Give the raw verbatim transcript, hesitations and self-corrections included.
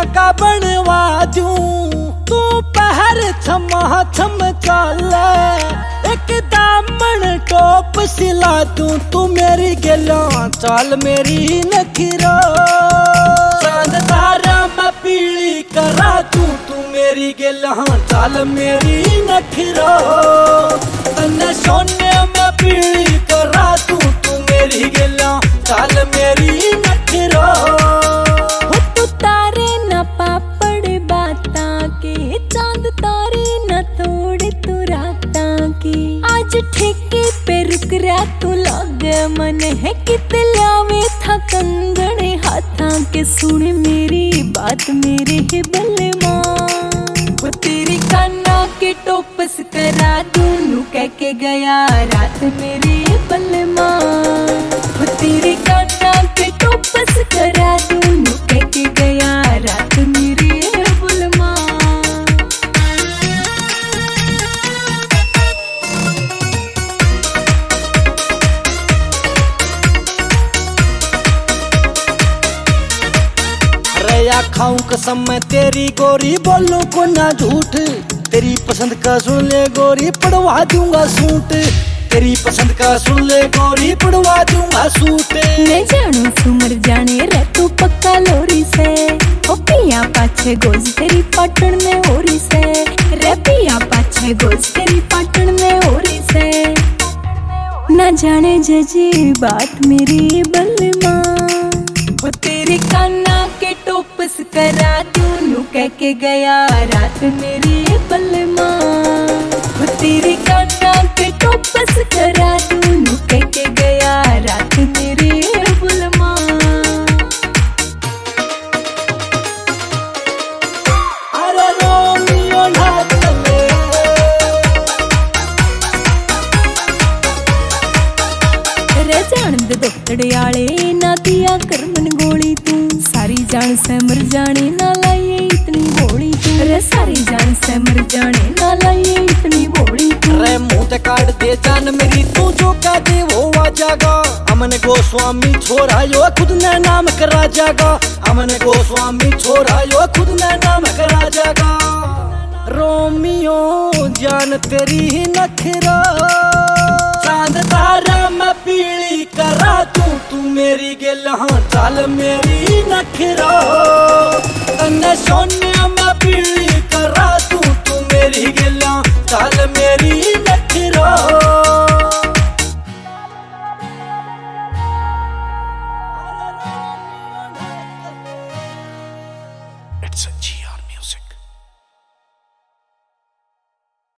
का बनवा दूं, तू पहर थमा थम चल, एक दामन टोप सिला दूं, तू मेरी गेला चाल मेरी नखरा। चांद तारा मैं पीली करा दूं, तू मेरी गेला चाल मेरी नखरा। तन्ने सोने मैं पीली करा दूं, तू मेरी गेला चाल मेरी नखरा। हो तू तारे न पापड़ बाता के, चांद तारे न तोड़े तू राता की। आज ठेके पे रुक रहा तू लग मन है कित लावे था कंगने हाथा के। सुन मेरी बात मेरे है बलमा, वो तेरी काना के टोपस करा दूं, कह के गया रात मेरे बलमा। वो तेरी काना के टोपस करा दूं, कह के गया रात मेरे बलमा। या खाऊं कसम मैं तेरी गोरी, बोलूं को ना झूठ, तेरी पसंद का सुन ले गोरी पड़वा दूंगा सूट। तेरी पसंद का सुन ले गोरी पड़वा दूंगा सूट। मैं जानू तू मर जाने रे तू पक्का लोरी से, ओ पिया पाछे गोज तेरी पाटन में ओरी से, रे पिया पाछे गोज तेरी पाटन में ओरी से। ना जाने जजी बात मेरी बलमा, वो तेरे काना के टोपस करा दूं, कह के गया रात मेरी बलमा। वो तेरे काना के टोपस करा दूं, कह के गया रात मेरी बलमा। अरे रोमियो ना चले, रे जान दे दोतड़े आले ना दिया कर मन गोली तू, सारी जान से मर जाने ना लाइए इतनी भोली तू। रे सारी जान से मर जाने ना लाइए इतनी भोली तू। रे मुंह ते काट दे जान मेरी, तू जो कह दे वो आ जागा। अमन गोस्वामी छोरा यो खुद ने नाम करा जागा, अमन गोस्वामी छोरा यो खुद ने नाम करा जागा। रोमियो जान तेरी ही नखरा, चांद तारा मैं पीली करा दूं, तू मेरी गेला चाल मेरी नखरा। तन्ने सोने मैं पीली करा दूं, तू मेरी गेला चाल मेरी नखरा। It's a G R.